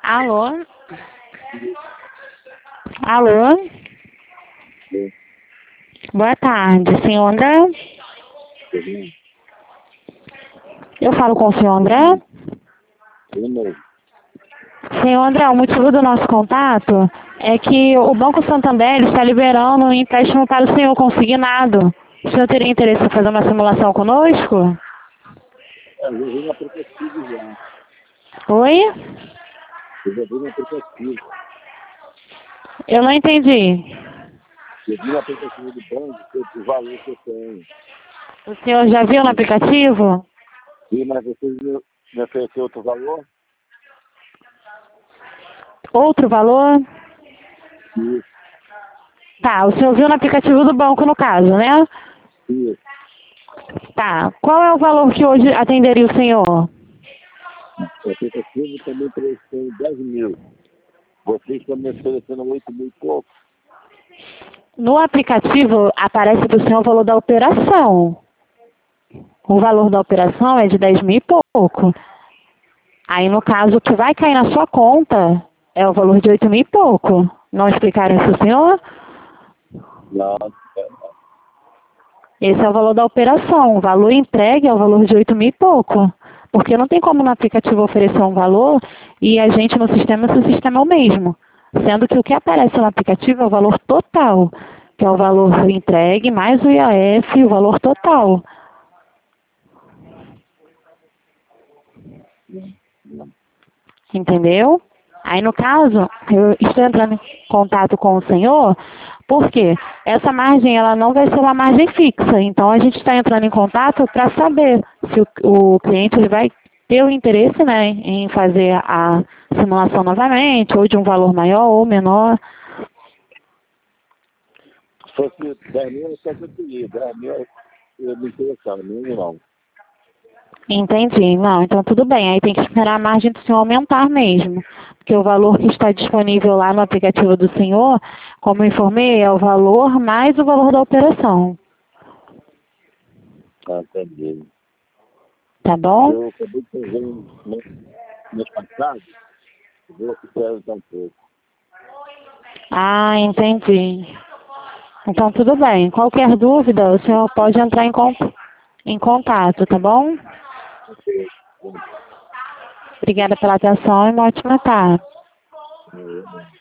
Alô? Alô? Sim. Boa tarde, senhor André? Sim. Eu falo com o senhor André? Sim, mesmo. Senhor André, o motivo do nosso contato é que o Banco Santander está liberando um empréstimo para o senhor consignado. O senhor teria interesse em fazer uma simulação conosco? Eu já vi no aplicativo já. Oi? Eu já vi no aplicativo. Eu não entendi. Eu vi no aplicativo do banco o valor que eu tenho. O senhor já viu no aplicativo? E mas vocês me ofereceram outro valor? Outro valor? Isso. Tá, o senhor viu no aplicativo do banco no caso, né? Isso. Tá, qual é o valor que hoje atenderia o senhor? O aplicativo também ofereceu 10 mil. Vocês estão me oferecendo 8 mil e pouco. No aplicativo aparece para o senhor o valor da operação. O valor da operação é de 10 mil e pouco. Aí, no caso, o que vai cair na sua conta é o valor de 8 mil e pouco. Não explicaram isso, senhor? Não. Esse é o valor da operação. O valor entregue é o valor de 8 mil e pouco. Porque não tem como no aplicativo oferecer um valor e a gente no sistema, se o sistema é o mesmo. Sendo que o que aparece no aplicativo é o valor total, que é o valor entregue mais o IAF e o valor total. Entendeu? Aí, no caso, eu estou entrando em contato com o senhor, porque essa margem ela não vai ser uma margem fixa. Então, a gente está entrando em contato para saber se o cliente ele vai ter o interesse, né, em fazer a simulação novamente, ou de um valor maior ou menor. Se fosse 10 mil, eu até que eu queria. 10 mil eu me interessava, não. Entendi. Não, então tudo bem. Aí tem que esperar a margem do senhor aumentar mesmo. Porque o valor que está disponível lá no aplicativo do senhor, como eu informei, é o valor mais o valor da operação. Ah, entendi. Tá bom? Eu acabei de fazer mês passado, eu vou ficar um pouco. Ah, entendi. Então tudo bem. Qualquer dúvida, o senhor pode entrar em contato, tá bom? Obrigada pela atenção e uma ótima tarde. Ok.